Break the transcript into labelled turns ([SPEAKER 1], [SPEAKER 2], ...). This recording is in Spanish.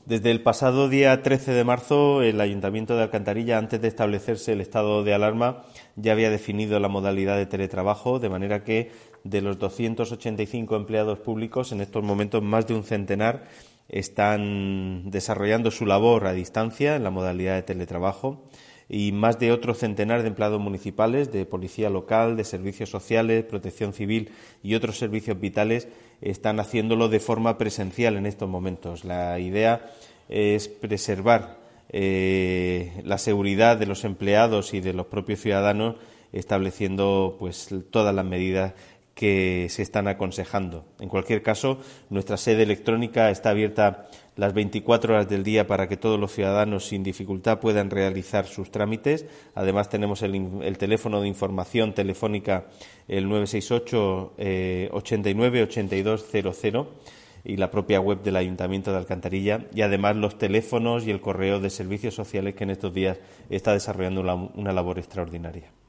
[SPEAKER 1] Desde el pasado día 13 de marzo, el Ayuntamiento de Alcantarilla, antes de establecerse el estado de alarma, ya había definido la modalidad de teletrabajo, de manera que de los 285 empleados públicos, en estos momentos más de un centenar están desarrollando su labor a distancia en la modalidad de teletrabajo, y más de otro centenar de empleados municipales, de policía local, de servicios sociales, protección civil y otros servicios vitales están haciéndolo de forma presencial en estos momentos. La idea es preservar la seguridad de los empleados y de los propios ciudadanos, estableciendo pues todas las medidas que se están aconsejando. En cualquier caso, nuestra sede electrónica está abierta las 24 horas del día para que todos los ciudadanos sin dificultad puedan realizar sus trámites. Además, tenemos el teléfono de información telefónica, el 968 89 8200, y la propia web del Ayuntamiento de Alcantarilla, y además los teléfonos y el correo de servicios sociales, que en estos días está desarrollando una labor extraordinaria.